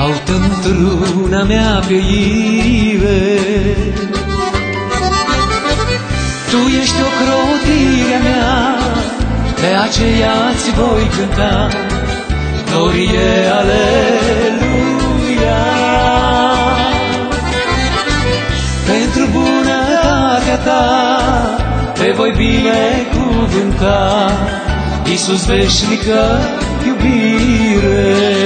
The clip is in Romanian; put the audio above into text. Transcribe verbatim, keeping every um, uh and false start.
caut într-una mea peire. Tu ești ocrotirea mea, de aceea-ți voi cânta, glorie, aleluia. Pentru bunătatea ta te voi binecuvânta, Iisus veșnică iubire.